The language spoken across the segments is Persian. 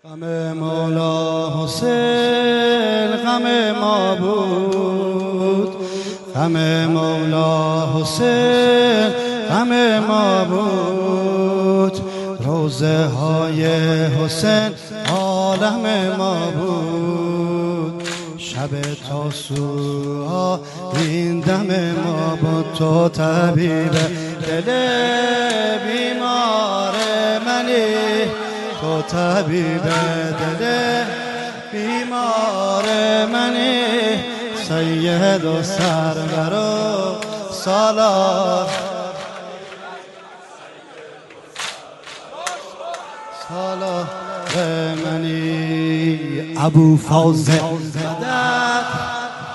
غم مولا حسین غم ما بود، غم مولا حسین غم ما بود، روزه های حسین عالم ما بود، شب تاسوعا این دم ما بود. تو طبیب دل بیمار منی، تو طبیب دل بیمار منی، سید و سرور و سالار سالار منی. ابو فاضل مدد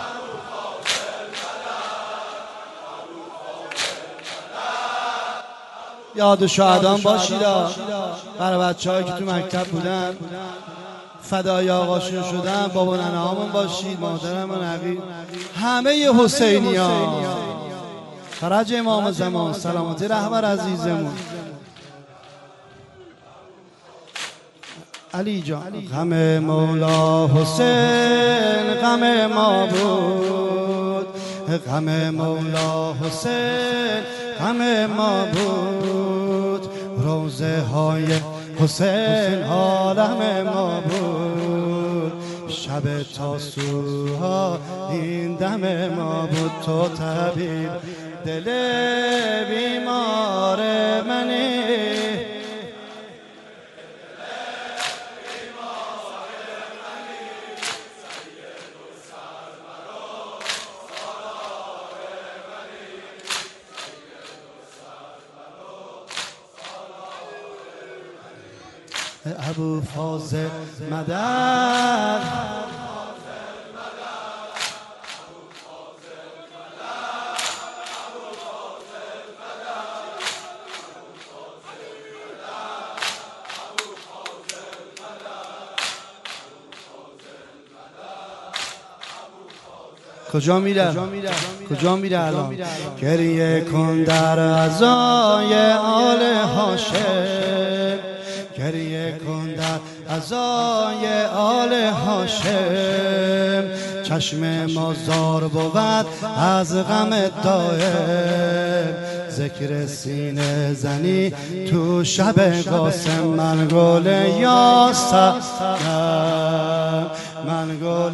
یاد شهدان باشید برای بچه‌هایی که تو مکتب بودن فدای آقاشون شدن. بابا ننه هامون باشید، مادرم و نقی، همه حسینیان، فرج امام زمان، سلامتی رهبر عزیزمون علی جان. غم مولا حسین غم ما بود، غم مولا حسین غم ما بود، روزه های حسین عالم ما بود، شب تاسوعا این دم ما بود. تو طبیب دل بیمار منی، ابو فاضل مدد کجا میره؟ کجا میره الان؟ گریه کن در عزای آل هاشم، گریه کن در عزای آل هاشم، چشم ما زار بود از غم دائم، ذکر سینه زنی تو شب قاسم. من گل یاسمنم، من گل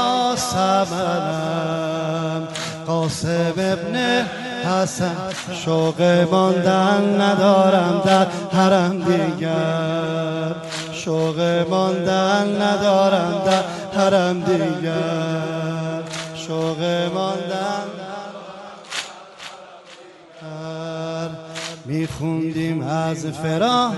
یاسمنم، قاسم ابن حسن، شوق ماندن ندارم در حرم دیگر، شوق ماندن ندارم در حرم دیگر، شوق ماندن میخوندیم از فراق،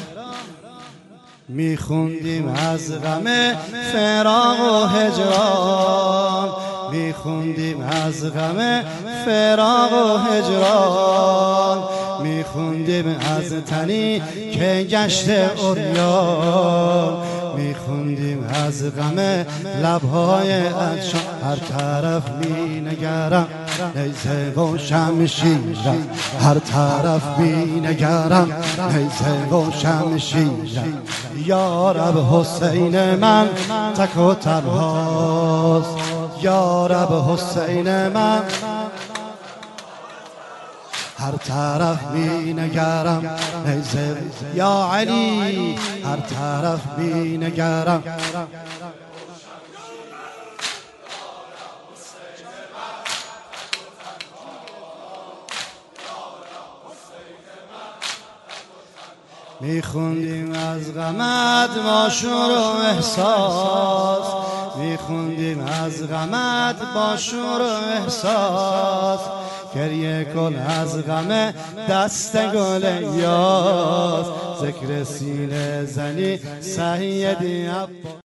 میخوندیم از غم فراق و هجران، میخوندیم از غم فراق و هجران، میخوندیم از تنی که گشت عریان، میخوندیم از غم لبهای عطشان. هر طرف مینگرم نیزه و شمشیرم، هر طرف مینگرم نیزه و شمشیرم، یا رب حسین من تک و تنهاست، یا رب حسین من هر طرف می نگرم نیزه، یا علی هر طرف می نگرم. میخوندیم از غمت با شور و احساس، میخوندیم از غمت با شور و احساس، گریه کن از غم دست گل یاس، ذکر سینه زنی سیدی عباس.